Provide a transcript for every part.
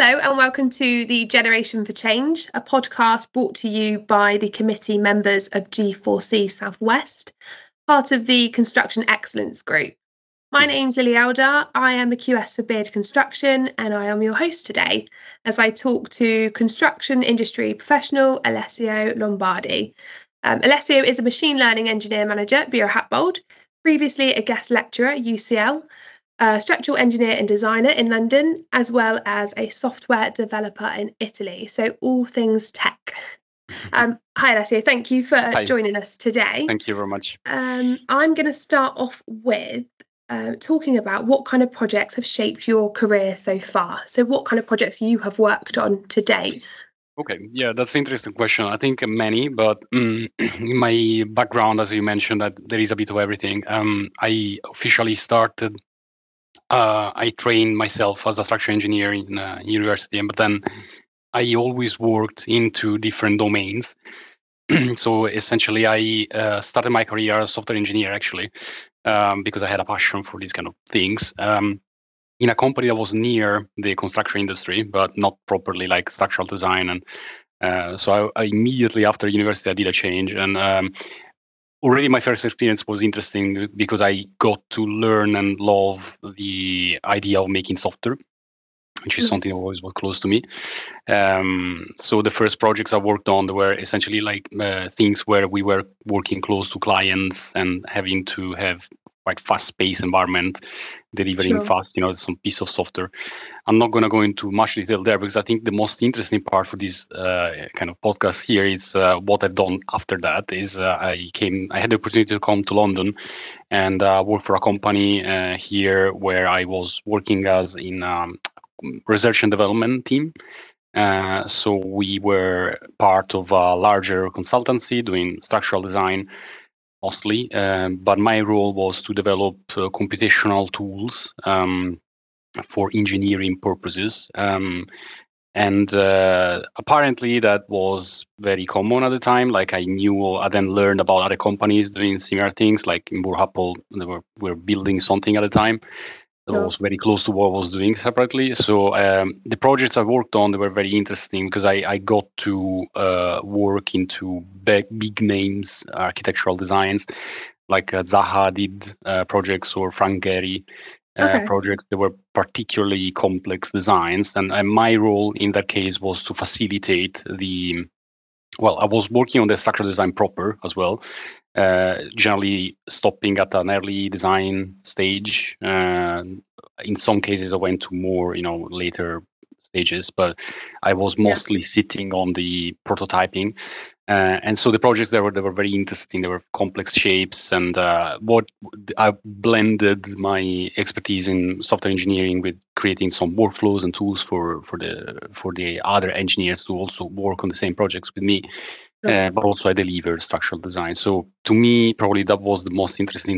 Hello and welcome to the Generation for Change, a podcast brought to you by the committee members of G4C Southwest, part of the Construction Excellence Group. My name's Lily Elder. I am a QS for Beard Construction and I am your host today as I talk to construction industry professional Alessio Lombardi. Alessio is a machine learning engineer manager at Bureau Hatbold, previously a guest lecturer at UCL, a structural engineer and designer in London, as well as a software developer in Italy. So all things tech. Hi, Alessio. Thank you for joining us today. Thank you very much. I'm going to start off with talking about what kind of projects have shaped your career so far. So what kind of projects you have worked on to date? Okay, yeah, that's an interesting question. I think many, but in my background, as you mentioned, that there is a bit of everything. I officially started. I trained myself as a structural engineer in university, but then I always worked into different domains. So essentially, I started my career as a software engineer, actually, because I had a passion for these kind of things. In a company that was near the construction industry, but not properly like structural design. And so I immediately after university, I did a change. And already my first experience was interesting because I got to learn and love the idea of making software, which is something that always was close to me. So the first projects I worked on were essentially like things where we were working close to clients and having to have quite fast-paced environment, delivering fast, some piece of software. I'm not going to go into much detail there because I think the most interesting part for this kind of podcast here is what I've done after that. Is I had the opportunity to come to London and work for a company here where I was working as in research and development team. So we were part of a larger consultancy doing structural design mostly, but my role was to develop computational tools for engineering purposes. And apparently that was very common at the time. Like I then learned about other companies doing similar things, like in Bureau Hatbold, they were building something at the time that was very close to what I was doing separately. So the projects I worked on, they were very interesting because I got to work into big names, architectural designs, like Zaha did projects or Frank Gehry projects. They were particularly complex designs. And my role in that case was to facilitate I was working on the structural design proper as well. Generally stopping at an early design stage. In some cases, I went to more, later stages, but I was mostly sitting on the prototyping. And so the projects they were very interesting. They were complex shapes, and what I blended my expertise in software engineering with creating some workflows and tools for the other engineers to also work on the same projects with me. But also I delivered structural design. So to me, probably that was the most interesting,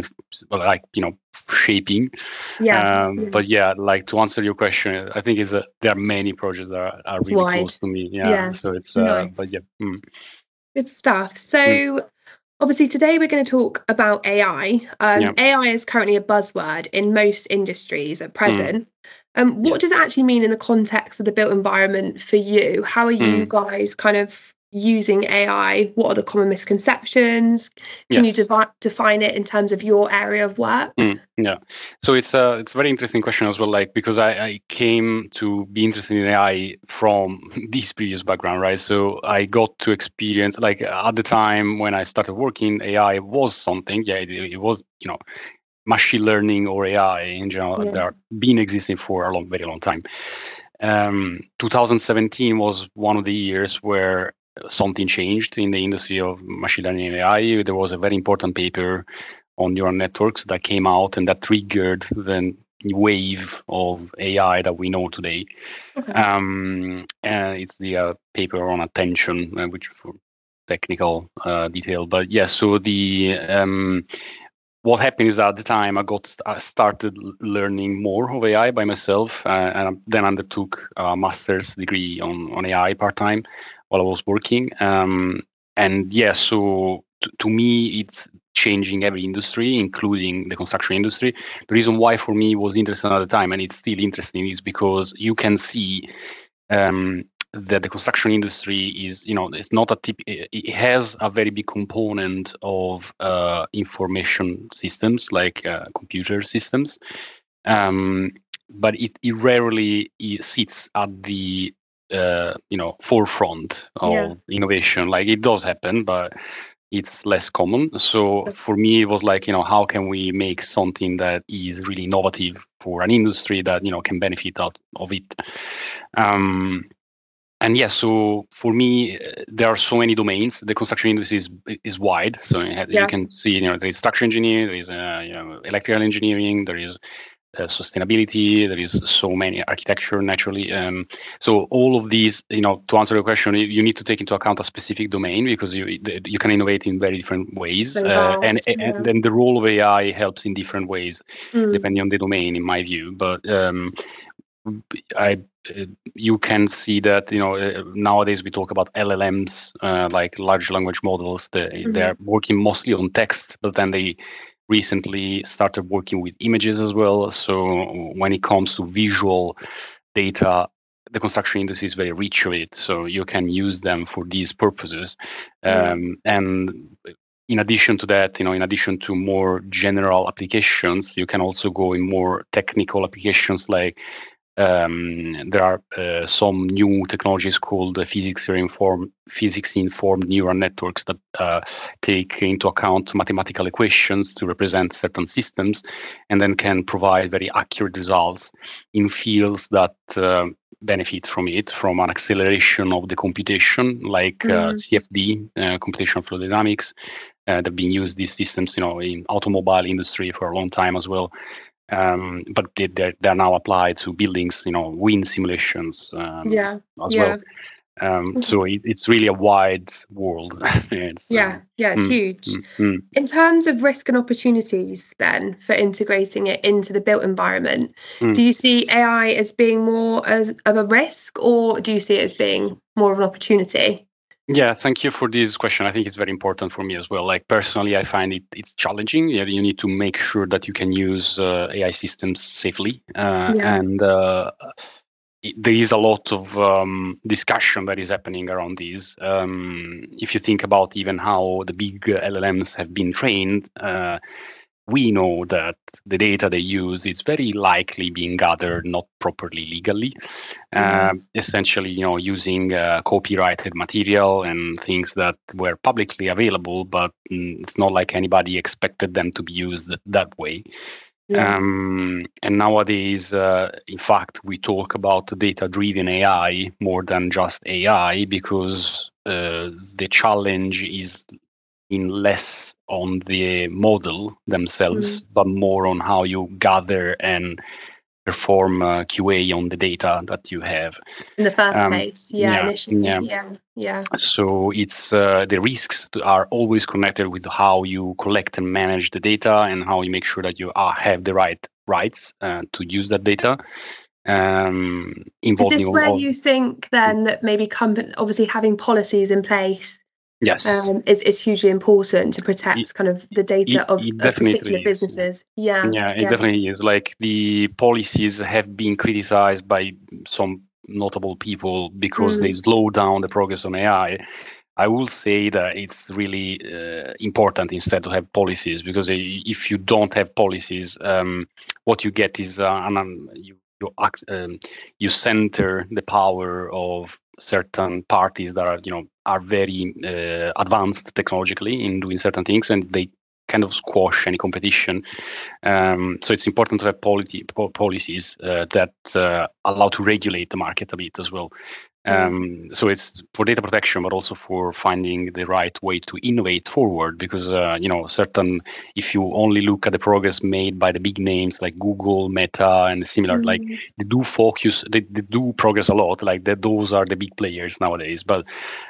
shaping. But like to answer your question, I think there are many projects that are really close to me. So it's nice. But Good stuff. So obviously today we're going to talk about AI. AI is currently a buzzword in most industries at present. What does it actually mean in the context of the built environment for you? How are you guys kind of using AI? What are the common misconceptions? Can you define it in terms of your area of work? So it's a very interesting question as well, like because I came to be interested in AI from this previous background, right? So I got to experience, like at the time when I started working, AI was something, it was, machine learning or AI in general, that are been existing for a very long time. 2017 was one of the years where something changed in the industry of machine learning and AI. There was a very important paper on neural networks that came out and that triggered the wave of AI that we know today. And it's the paper on attention, which for technical detail. But so the what happened is at the time I started learning more of AI by myself, and then undertook a master's degree on AI part-time while I was working. So to me, it's changing every industry, including the construction industry. The reason why for me was interesting at the time, and it's still interesting, is because you can see that the construction industry is, it's not it has a very big component of information systems, like computer systems, but it rarely sits at the forefront of innovation. Like, it does happen, but it's less common. So for me, it was like, how can we make something that is really innovative for an industry that can benefit out of it. And yes, so for me, there are so many domains. The construction industry is wide, so you can see, there is structural engineering, there is electrical engineering, there is sustainability, there is so many, architecture, naturally. So all of these, to answer your question, you need to take into account a specific domain, because you can innovate in very different ways, and then the role of AI helps in different ways depending on the domain, in my view. But you can see that nowadays we talk about LLMs, like large language models. They're working mostly on text, but then they recently started working with images as well. So when it comes to visual data, the construction industry is very rich with it. So you can use them for these purposes. And in addition to that, in addition to more general applications, you can also go in more technical applications, like there are some new technologies called physics-informed neural networks that take into account mathematical equations to represent certain systems, and then can provide very accurate results in fields that benefit from an acceleration of the computation, like CFD, computational fluid dynamics. They've been used, these systems, in automobile industry for a long time as well. But they're now applied to buildings, wind simulations as well. So it's really a wide world. It's huge. In terms of risk and opportunities, then, for integrating it into the built environment, do you see AI as being more of a risk, or do you see it as being more of an opportunity? Yeah, thank you for this question. I think it's very important for me as well. Like, personally, I find it's challenging. You need to make sure that you can use AI systems safely. And there is a lot of discussion that is happening around these. If you think about even how the big LLMs have been trained, we know that the data they use is very likely being gathered not properly legally, essentially, using copyrighted material and things that were publicly available, but it's not like anybody expected them to be used that way. And nowadays, in fact, we talk about data-driven AI more than just AI, because the challenge is in less on the model themselves, but more on how you gather and perform QA on the data that you have. In the first place, initially. So it's the risks are always connected with how you collect and manage the data, and how you make sure that you have the rights to use that data. Is this where you think then that maybe obviously having policies in place is hugely important to protect kind of the data of particular businesses? It definitely is. Like, the policies have been criticized by some notable people because they slow down the progress on AI. I will say that it's really important instead to have policies, because if you don't have policies, what you get is you center the power of certain parties that are very advanced technologically in doing certain things, and they kind of squash any competition. So it's important to have policies that allow to regulate the market a bit as well. So it's for data protection, but also for finding the right way to innovate forward, because if you only look at the progress made by the big names like Google, Meta, and similar, like they do progress a lot. Like those are the big players nowadays, but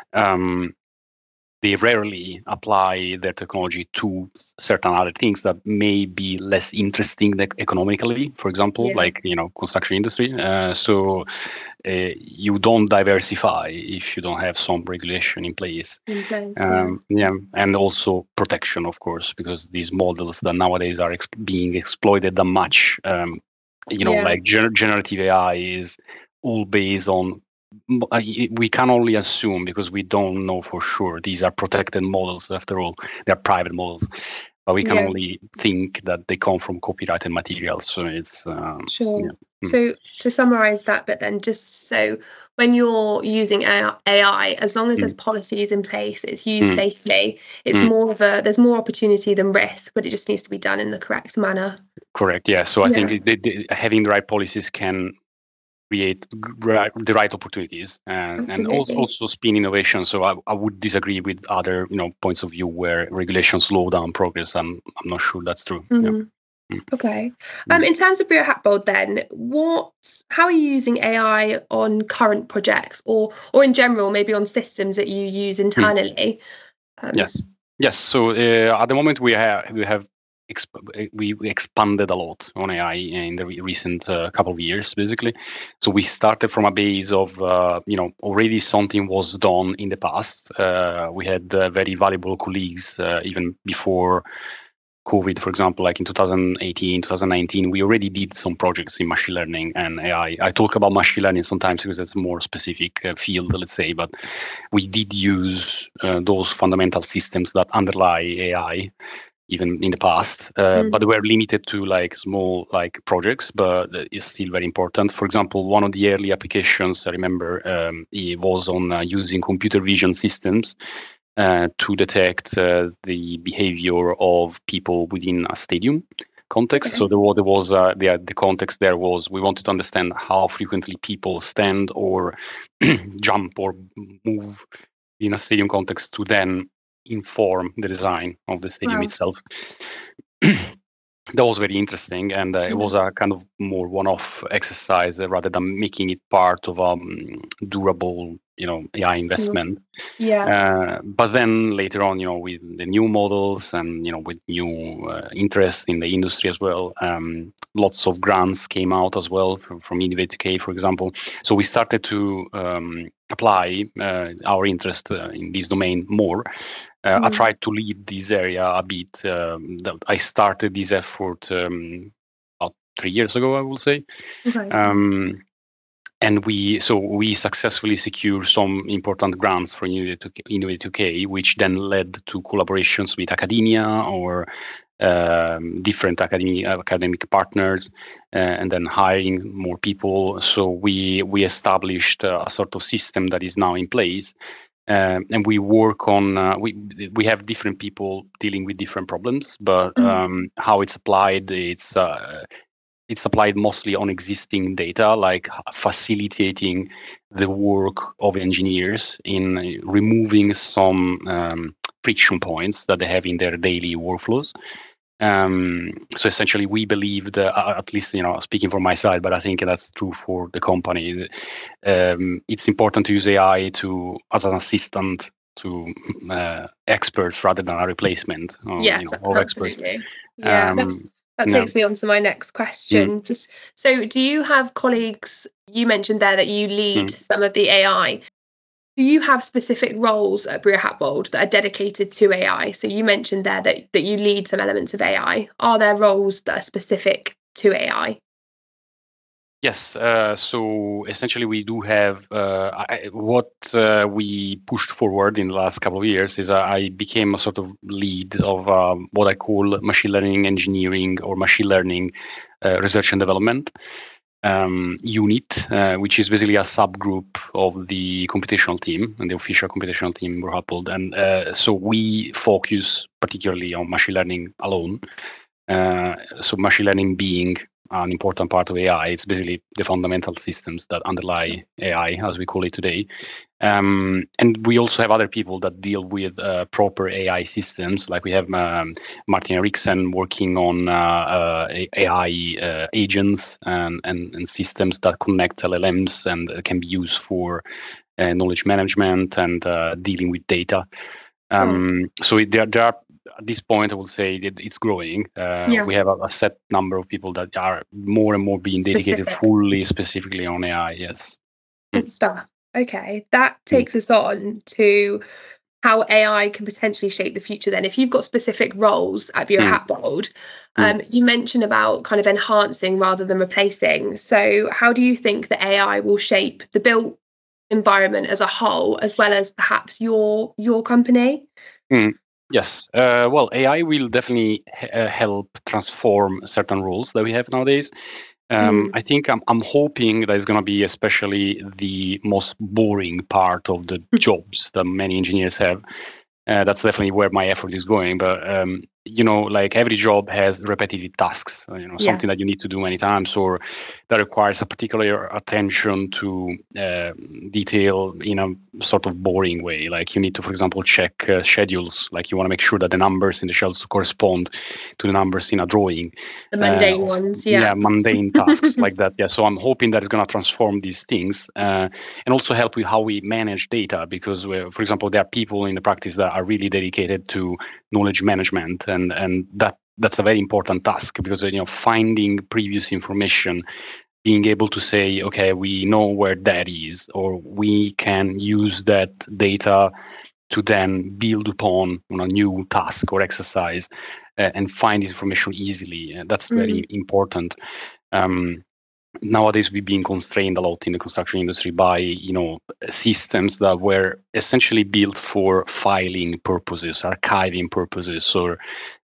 they rarely apply their technology to certain other things that may be less interesting economically, for example, like, construction industry. So you don't diversify if you don't have some regulation in place. And also protection, of course, because these models that nowadays are being exploited that much, like generative AI is all based on we can only assume, because we don't know for sure. These are protected models, after all. They are private models, but we can only think that they come from copyrighted materials. So it's sure. Yeah. So to summarize that, but then just so when you're using AI, as long as there's policies in place, it's used safely, it's more of there's more opportunity than risk, but it just needs to be done in the correct manner. Correct. Yeah. So I think having the right policies can create the right opportunities and also spin innovation. So I would disagree with other points of view where regulations slow down progress. I'm not sure that's true. Okay. In terms of Brio Hatbold, then, how are you using AI on current projects, or in general, maybe on systems that you use internally? Yes. So at the moment we expanded a lot on AI in the recent couple of years, basically. So we started from a base of already something was done in the past. We had very valuable colleagues even before COVID, for example, like in 2018, 2019, we already did some projects in machine learning and AI. I talk about machine learning sometimes because it's a more specific field, let's say, but we did use those fundamental systems that underlie AI even in the past, but they were limited to like small projects, but it's still very important. For example, one of the early applications I remember it was on using computer vision systems to detect the behavior of people within a stadium context. Okay. So there was the context there was we wanted to understand how frequently people stand or jump or move in a stadium context to then inform the design of the stadium itself. That was very interesting, and it was a kind of more one-off exercise rather than making it part of a durable, AI investment. But then later on, with the new models and with new interest in the industry as well, lots of grants came out as well from Innovate2K, for example. So we started to apply our interest in this domain more. I tried to lead this area a bit. I started this effort about 3 years ago, I will say. Okay. And we successfully secured some important grants for Innovate2K, which then led to collaborations with academia or different academic partners, and then hiring more people. So we established a sort of system that is now in place. And we work on we have different people dealing with different problems, but how it's applied, it's applied mostly on existing data, like facilitating the work of engineers in removing some friction points that they have in their daily workflows. So essentially, we believe that, at least speaking for my side, but I think that's true for the company. It's important to use AI as an assistant to experts rather than a replacement. Yes, absolutely. That takes me on to my next question. Just so, do you have colleagues? You mentioned there that you lead some of the AI. Do you have specific roles at Brio Hatbold that are dedicated to AI? So you mentioned there that you lead some elements of AI. Are there roles that are specific to AI? Yes. So essentially, we do have what we pushed forward in the last couple of years is I became a sort of lead of what I call machine learning engineering or machine learning research and development unit, which is basically a subgroup of the computational team and the official computational team in Brio Hatbold. And so we focus particularly on machine learning alone. So machine learning being an important part of AI, it's basically the fundamental systems that underlie AI, as we call it today. And we also have other people that deal with proper AI systems, like we have Martin Eriksen working on AI agents and systems that connect LLMs and can be used for knowledge management and dealing with data. So there are, at this point, I would say that it's growing. We have a set number of people that are more and more being dedicated specifically on AI. Yes. Good stuff. Okay, that takes us on to how AI can potentially shape the future then. If you've got specific roles at Brio Hatbold, you mentioned about kind of enhancing rather than replacing. So how do you think that AI will shape the built environment as a whole, as well as perhaps your company? Yes. Well, AI will definitely help transform certain roles that we have nowadays. I think I'm hoping that it's going to be especially the most boring part of the jobs that many engineers have. That's definitely where my effort is going. But like every job has repetitive tasks. Something that you need to do many times, or that requires a particular attention to detail in a sort of boring way. Like you need to, for example, check schedules. Like you want to make sure that the numbers in the schedules correspond to the numbers in a drawing. The mundane ones, mundane tasks like that. Yeah. So I'm hoping that it's going to transform these things and also help with how we manage data, because, for example, there are people in the practice that are really dedicated to knowledge management, and that's a very important task, because finding previous information, being able to say, okay, we know where that is, or we can use that data to then build upon a new task or exercise and find this information easily. That's very important. Nowadays, we've been constrained a lot in the construction industry by systems that were essentially built for filing purposes, archiving purposes, or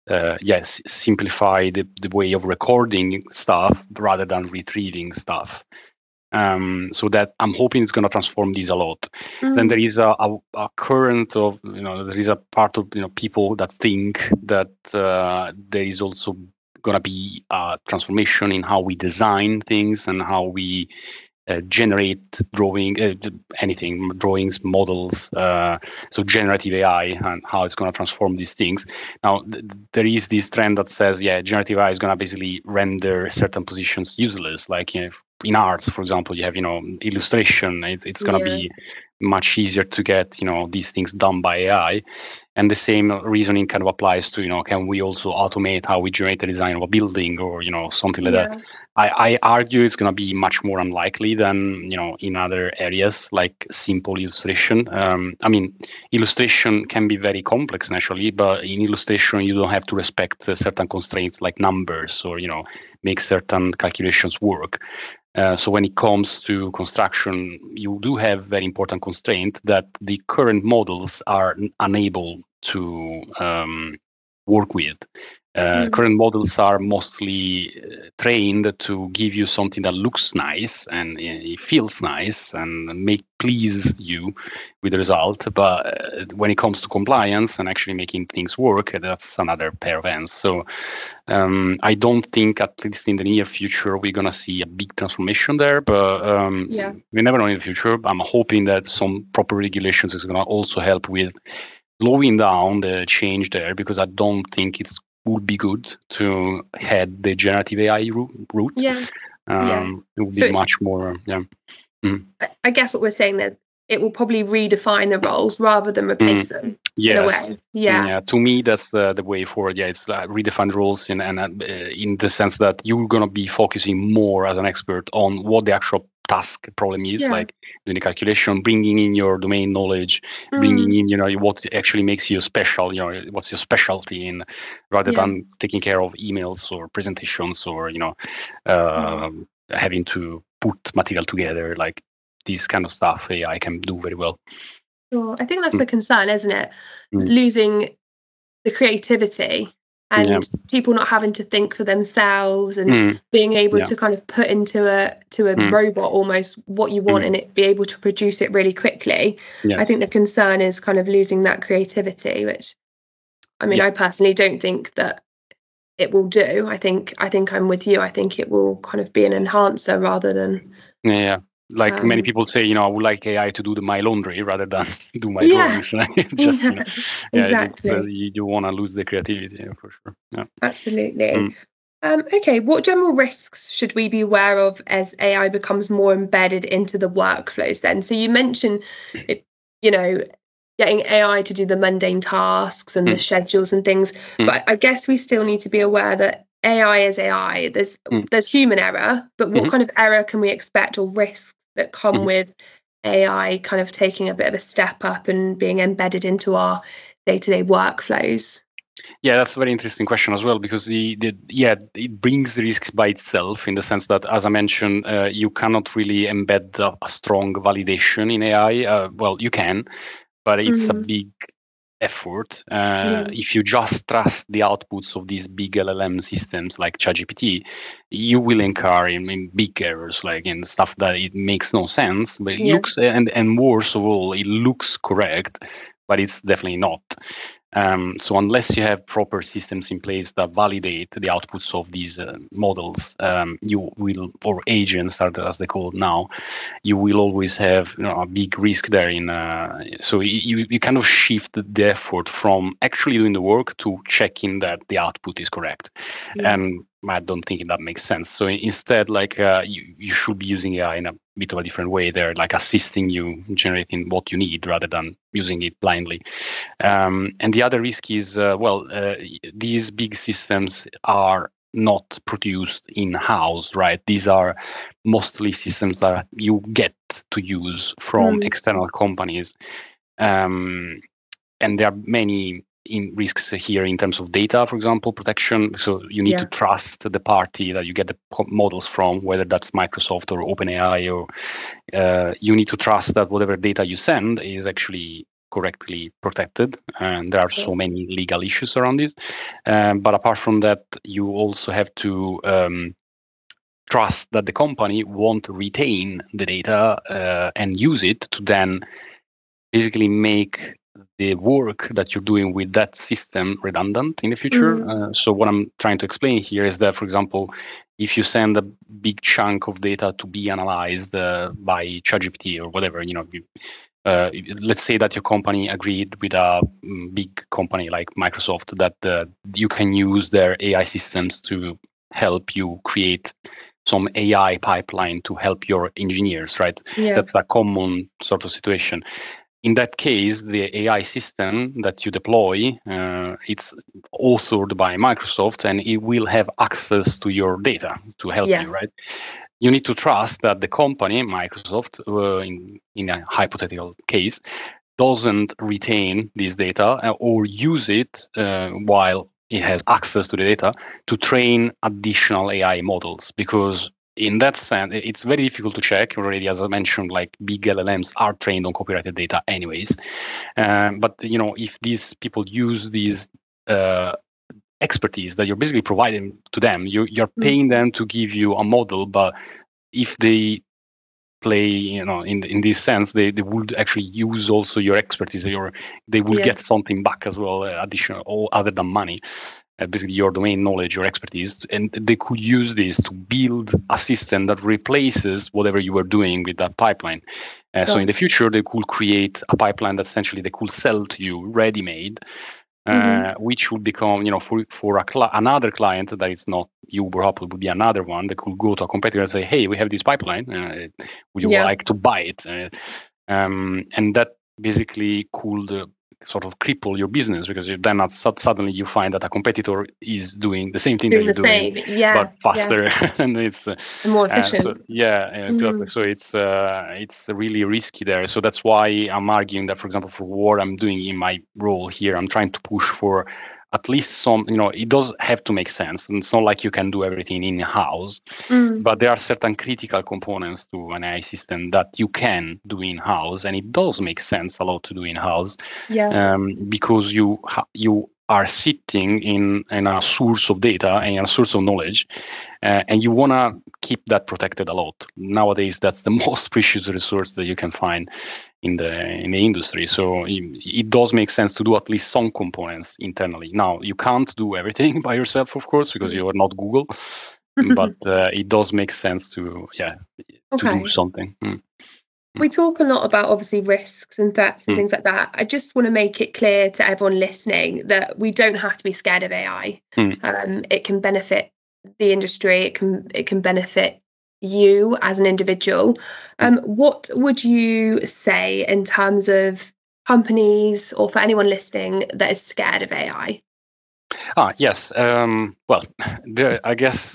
simplify the way of recording stuff rather than retrieving stuff. So that I'm hoping it's going to transform these a lot. Then there is a current of there is a part of people that think that there is also going to be a transformation in how we design things and how we generate drawings, models, so generative AI, and how it's going to transform these things. Now, there is this trend that says, generative AI is going to basically render certain positions useless. Like in arts, for example, you have illustration. It's going to be much easier to get these things done by AI. And the same reasoning kind of applies to can we also automate how we generate the design of a building, or something like that. I argue it's going to be much more unlikely than in other areas like simple illustration. Illustration can be very complex naturally, but in illustration you don't have to respect certain constraints like numbers, or make certain calculations work. So when it comes to construction, you do have very important constraint that the current models are unable to work with. Current models are mostly trained to give you something that looks nice and it feels nice and please you with the result. But when it comes to compliance and actually making things work, that's another pair of hands. So I don't think, at least in the near future, we're going to see a big transformation there. But we never know in the future. I'm hoping that some proper regulations is going to also help with slowing down the change there, because I don't think it would be good to head the generative AI route. It would be much more. I guess what we're saying that it will probably redefine the roles rather than replace them. In a way. To me, that's the way forward. It's redefine roles in the sense that you're going to be focusing more as an expert on what the actual task problem is, like doing the calculation, bringing in your domain knowledge, bringing in what actually makes you special, what's your specialty in, rather than taking care of emails or presentations, or having to put material together. Like this kind of stuff AI can do very well. Sure. I think that's the concern, isn't it? Losing the creativity and people not having to think for themselves, and being able to kind of put into a robot almost what you want and it be able to produce it really quickly. I think the concern is kind of losing that creativity, which I personally don't think that it will do. I think I'm with you. I think it will kind of be an enhancer rather than like many people say, I would like AI to do my laundry rather than do my drawings. Just, exactly. You don't want to lose the creativity, for sure. Absolutely. Okay, what general risks should we be aware of as AI becomes more embedded into the workflows then? So you mentioned it, getting AI to do the mundane tasks and the schedules and things, but I guess we still need to be aware that AI is AI. There's human error, but what kind of error can we expect, or risks that come with AI kind of taking a bit of a step up and being embedded into our day-to-day workflows? Yeah, that's a very interesting question as well, because it brings risks by itself, in the sense that, as I mentioned, you cannot really embed a strong validation in AI. Well, you can, but it's a big effort. If you just trust the outputs of these big LLM systems like ChatGPT, you will incur in big errors, like in stuff that it makes no sense. But it looks, and worse of all, it looks correct, but it's definitely not. So unless you have proper systems in place that validate the outputs of these models, you will, or agents as they call it now, you will always have a big risk there. So you kind of shift the effort from actually doing the work to checking that the output is correct. And I don't think that makes sense. So instead, like you should be using AI in a bit of a different way there, like assisting you generating what you need rather than using it blindly. And the other risk is, these big systems are not produced in-house, right? These are mostly systems that you get to use from external companies. And there are many risks here in terms of data, for example, protection. So you need to trust the party that you get the models from, whether that's Microsoft or OpenAI, or you need to trust that whatever data you send is actually correctly protected, and there are so many legal issues around this. But apart from that, you also have to trust that the company won't retain the data and use it to then basically make the work that you're doing with that system redundant in the future. So what I'm trying to explain here is that, for example, if you send a big chunk of data to be analyzed by ChatGPT or whatever, let's say that your company agreed with a big company like Microsoft that you can use their AI systems to help you create some AI pipeline to help your engineers, right? That's a common sort of situation. In that case, the AI system that you deploy, it's authored by Microsoft, and it will have access to your data to help you, right? You need to trust that the company, Microsoft, in a hypothetical case, doesn't retain this data or use it while it has access to the data to train additional AI models, because in that sense, it's very difficult to check already. As I mentioned, like big LLMs are trained on copyrighted data anyways. But if these people use these expertise that you're basically providing to them, you're paying them to give you a model. But if they play, in this sense, they would actually use also your expertise, they will get something back as well, additional, or other than money. Basically your domain knowledge, your expertise, and they could use this to build a system that replaces whatever you were doing with that pipeline. So in the future, they could create a pipeline that essentially they could sell to you ready-made, which would become, for another client that is not Uber, Apple, would be another one that could go to a competitor and say, hey, we have this pipeline, would you like to buy it? And that basically could sort of cripple your business, because then suddenly you find that a competitor is doing the same thing that you're doing, but faster, and it's more efficient. Exactly. So it's really risky there. So that's why I'm arguing that, for example, for what I'm doing in my role here, I'm trying to push for at least some, it does have to make sense. And it's not like you can do everything in-house, but there are certain critical components to an AI system that you can do in-house. And it does make sense a lot to do in-house, because you are sitting in a source of data and a source of knowledge, and you want to keep that protected a lot. Nowadays, that's the most precious resource that you can find in the industry. So it does make sense to do at least some components internally. Now, you can't do everything by yourself, of course, because you are not Google, but it does make sense to do something. We talk a lot about obviously risks and threats and things like that. I just want to make it clear to everyone listening that we don't have to be scared of AI. It can benefit the industry. It can benefit you as an individual. What would you say in terms of companies, or for anyone listening that is scared of AI? Yes. Well, I guess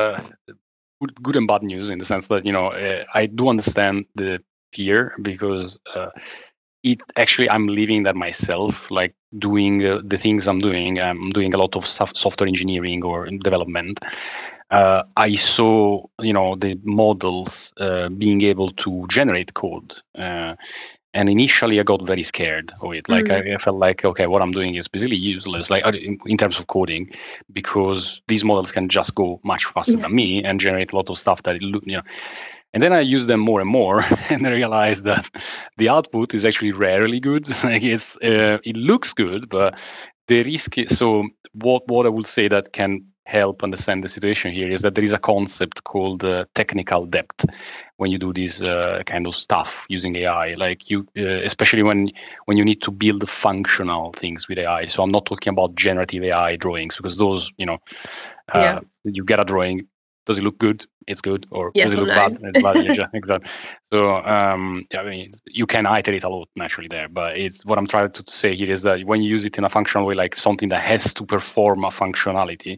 good and bad news, in the sense that I do understand the fear, because I'm living that myself, like doing the things I'm doing. I'm doing a lot of software engineering or development. I saw, the models being able to generate code. And initially, I got very scared of it. Like I felt like, okay, what I'm doing is basically useless, like in terms of coding, because these models can just go much faster than me and generate a lot of stuff that And then I use them more and more, and I realized that the output is actually rarely good. Like it looks good, but the risk is, so what I would say that can help understand the situation here is that there is a concept called technical debt when you do this kind of stuff using AI, like you, especially when you need to build functional things with AI. So I'm not talking about generative AI drawings, because those, you get a drawing. Does it look good? It's good. Or yes does it look bad? It's bad. Exactly. So I mean, you can iterate a lot naturally there, but it's what I'm trying to say here is that when you use it in a functional way, like something that has to perform a functionality,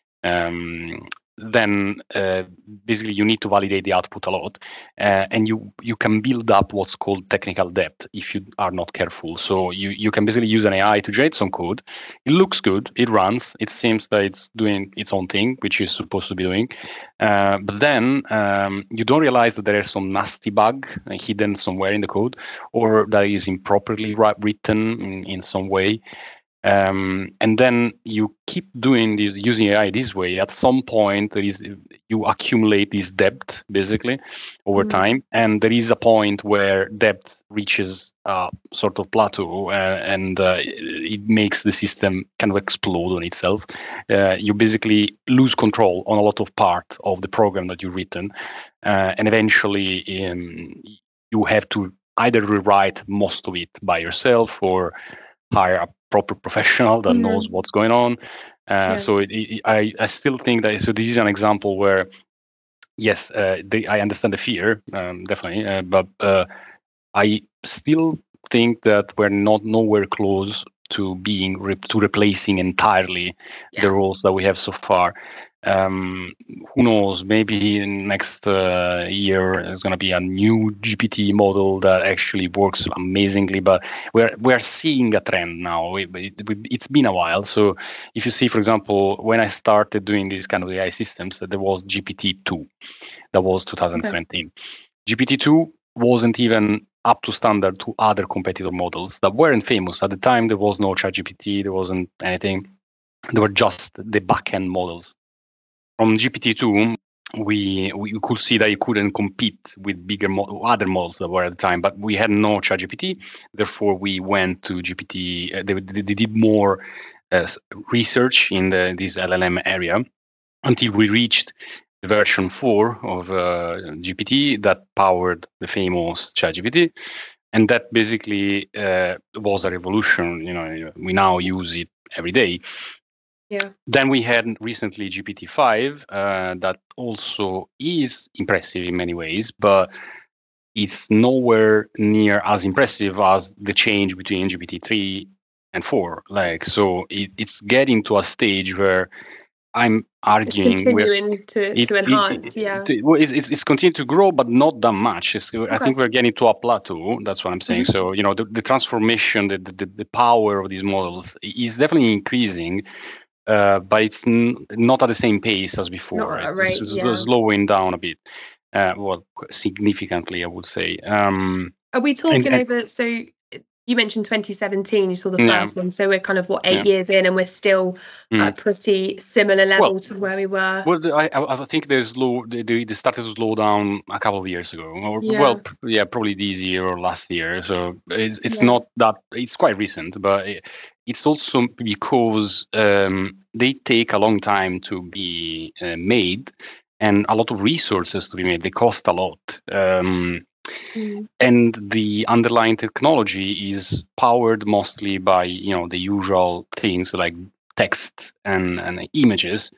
then basically you need to validate the output a lot, and you can build up what's called technical debt if you are not careful. So you can basically use an AI to generate some code. It looks good, it runs, it seems that it's doing its own thing, which it's supposed to be doing, but then you don't realize that there is some nasty bug hidden somewhere in the code, or that is improperly written in some way. And then you keep doing this, using AI this way. At some point, you accumulate this debt basically over time, and there is a point where debt reaches a sort of plateau, and it makes the system kind of explode on itself. You basically lose control on a lot of part of the program that you've written, and eventually you have to either rewrite most of it by yourself or hire a proper professional that knows what's going on. So I still think that, so this is an example where, yes, I understand the fear, definitely, but I still think that we're nowhere close to being replacing entirely the roles that we have so far. Who knows, maybe next year there's going to be a new GPT model that actually works amazingly, but we're seeing a trend now. It's been a while. So if you see, for example, when I started doing these kind of AI systems, there was GPT-2. That was 2017. GPT-2 wasn't even up to standard to other competitor models that weren't famous. At the time, there was no ChatGPT, there wasn't anything. There were just the backend models. From GPT-2, we could see that it couldn't compete with bigger other models that were at the time, but we had no ChatGPT. Therefore, we went to GPT. They did more research in this LLM area until we reached the version 4 of GPT that powered the famous ChatGPT. And that basically was a revolution. We now use it every day. Yeah. Then we had recently GPT-5 that also is impressive in many ways, but it's nowhere near as impressive as the change between GPT-3 and 4. So it's getting to a stage where I'm arguing it's continuing to enhance. It's continuing to grow, but not that much. I think we're getting to a plateau. That's what I'm saying. So the transformation, the power of these models is definitely increasing. But it's not at the same pace as before. It's slowing down a bit, significantly, I would say. Are we talking over? So you mentioned 2017. You saw the first one. So we're kind of 8 years in, and we're still at a pretty similar level to where we were. Well, I think they started to slow down a couple of years ago. Probably this year or last year. So it's not that. It's quite recent, but it's also because they take a long time to be made, and a lot of resources to be made. They cost a lot. And the underlying technology is powered mostly by the usual things like text and images.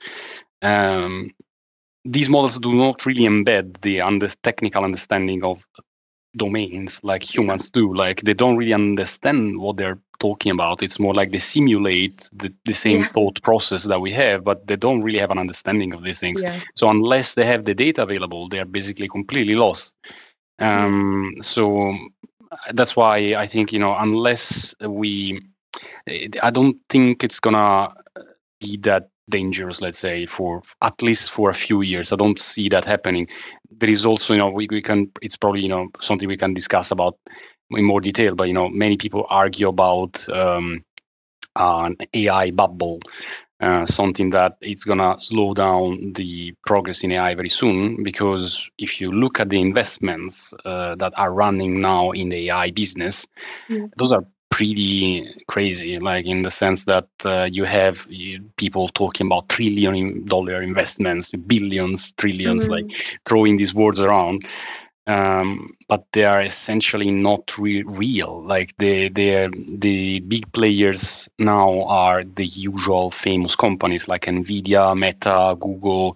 These models do not really embed the technical understanding of domains like humans do. They don't really understand what they're talking about. It's more like they simulate the same thought process that we have, but they don't really have an understanding of these things. So unless they have the data available, they are basically completely lost. So that's why I think, unless I don't think it's gonna be that dangerous, let's say, for at least for a few years. I don't see that happening. There is also, we can, it's probably, something we can discuss about in more detail, but, many people argue about an AI bubble, something that it's gonna slow down the progress in AI very soon, because if you look at the investments that are running now in the AI business, those are pretty crazy, like in the sense that you have people talking about $1 trillion investments, billions, trillions, like throwing these words around. But they are essentially not real. Like the big players now are the usual famous companies like Nvidia, Meta, Google,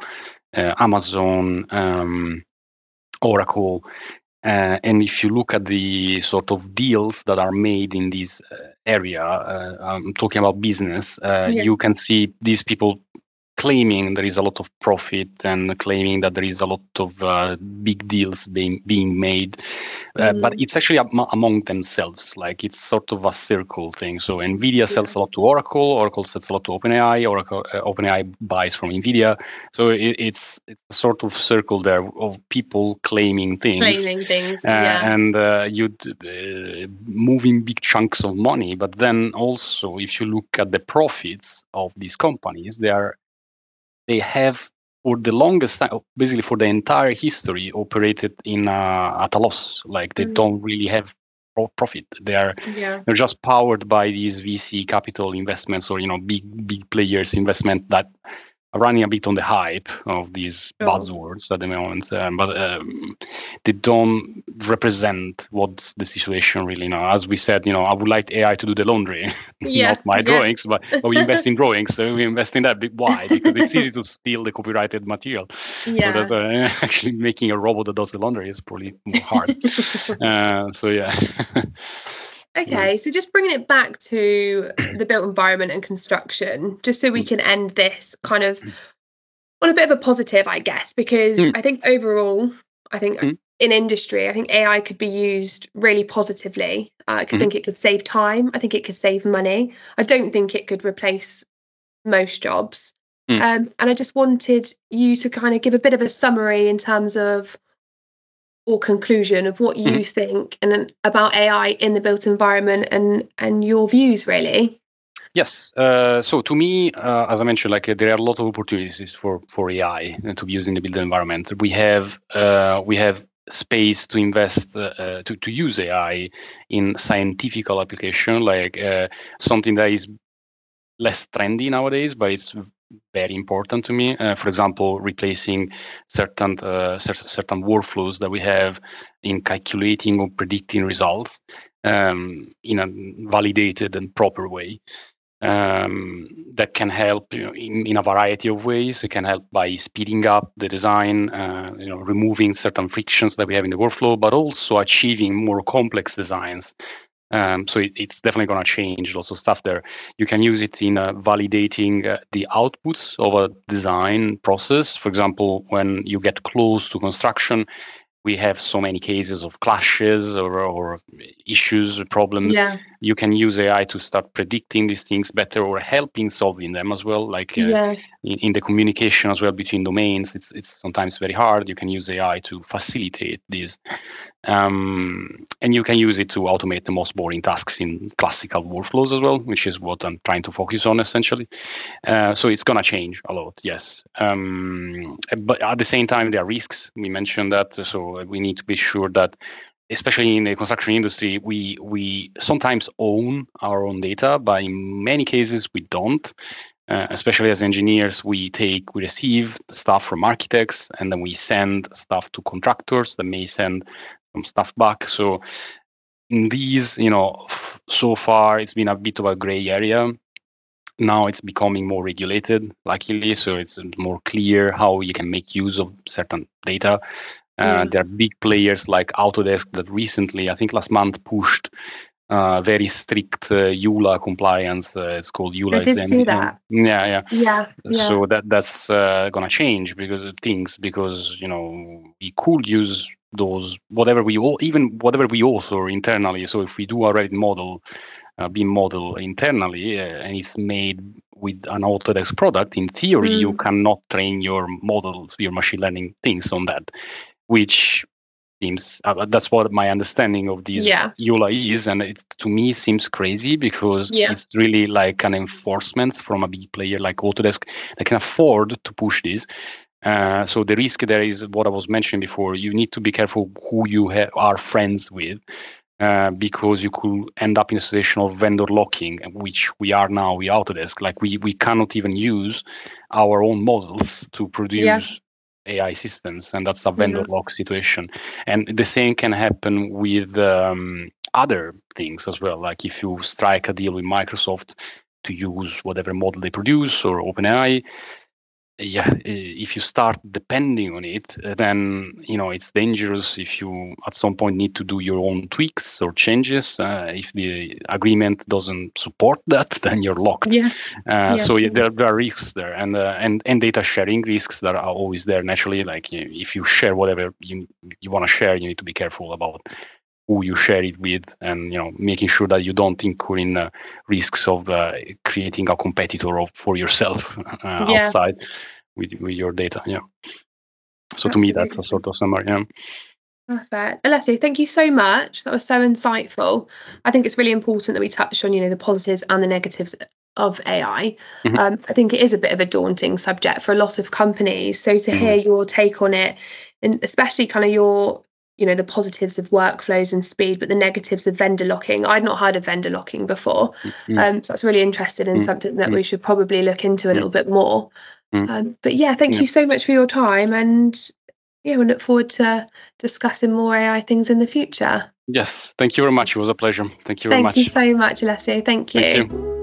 Amazon, Oracle. And if you look at the sort of deals that are made in this area, I'm talking about business, you can see these people claiming there is a lot of profit and claiming that there is a lot of big deals being made, but it's actually among themselves. Like it's sort of a circle thing. So Nvidia sells a lot to Oracle sells a lot to OpenAI, OpenAI buys from Nvidia. So it's a sort of circle there of people claiming things, and moving big chunks of money. But then also, if you look at the profits of these companies, they have for the longest time, basically for the entire history, operated at a loss. Like they don't really have profit. They're just powered by these VC capital investments, or big players investment that are running a bit on the hype of these buzzwords at the moment, but they don't represent what's the situation really now. As we said, I would like AI to do the laundry, not my drawings, but we invest in drawings. So we invest in that. Why? Because it's easy to steal the copyrighted material. So that actually making a robot that does the laundry is probably more hard. Okay, so just bringing it back to the built environment and construction, just so we can end this kind of on a bit of a positive, I guess, because I think overall, in industry, I think AI could be used really positively. I think it could save time. I think it could save money. I don't think it could replace most jobs. And I just wanted you to kind of give a bit of a summary in terms of, or conclusion of what you think and about AI in the built environment and your views, really. Yes. So to me, as I mentioned, there are a lot of opportunities for AI to be used in the built environment. We have space to invest to use AI in scientific application, like something that is less trendy nowadays, but it's very important to me. For example, replacing certain workflows that we have in calculating or predicting results in a validated and proper way. That can help in a variety of ways. It can help by speeding up the design, removing certain frictions that we have in the workflow, but also achieving more complex designs. So it's definitely going to change lots of stuff there. You can use it in validating the outputs of a design process. For example, when you get close to construction, we have so many cases of clashes or issues or problems. You can use AI to start predicting these things better or helping solving them as well. Like in the communication as well between domains, it's sometimes very hard. You can use AI to facilitate this. And you can use it to automate the most boring tasks in classical workflows as well, which is what I'm trying to focus on essentially. So it's going to change a lot, yes. But at the same time, there are risks. We mentioned that. So we need to be sure that, especially in the construction industry, we sometimes own our own data, but in many cases we don't. Especially as engineers, we receive stuff from architects, and then we send stuff to contractors that may send some stuff back. So in these, so far it's been a bit of a gray area. Now it's becoming more regulated, luckily, so it's more clear how you can make use of certain data. There are big players like Autodesk that recently, I think last month, pushed very strict EULA compliance. It's called EULA. I did see that. Yeah. So that's going to change because we could use those whatever we author internally. So if we do a Revit model, BIM model internally, and it's made with an Autodesk product, in theory, you cannot train your model, your machine learning things on that, which seems that's what my understanding of these EULA is, and it to me seems crazy because it's really like an enforcement from a big player like Autodesk that can afford to push this. So the risk there is what I was mentioning before. You need to be careful who you are friends with, because you could end up in a situation of vendor locking, which we are now with Autodesk. Like we cannot even use our own models to produce AI systems, and that's a vendor lock situation. And the same can happen with other things as well. Like if you strike a deal with Microsoft to use whatever model they produce or OpenAI, if you start depending on it, then it's dangerous. If you at some point need to do your own tweaks or changes, if the agreement doesn't support that, then you're locked. So there are risks there, and data sharing risks that are always there naturally. Like if you share whatever you want to share, you need to be careful about who you share it with, and making sure that you don't incur in risks of creating a competitor for yourself outside with your data. So to me, that's a sort of summary. Perfect. Alessio, thank you so much. That was so insightful. I think it's really important that we touch on the positives and the negatives of AI. I think it is a bit of a daunting subject for a lot of companies. So to hear your take on it, and especially kind of your the positives of workflows and speed, but the negatives of vendor locking. I'd not heard of vendor locking before. So that's really interesting and something that we should probably look into a little bit more. But thank you so much for your time, and we look forward to discussing more AI things in the future. Yes, thank you very much. It was a pleasure. Thank you very much. Thank you so much, Alessio. Thank you. Thank you.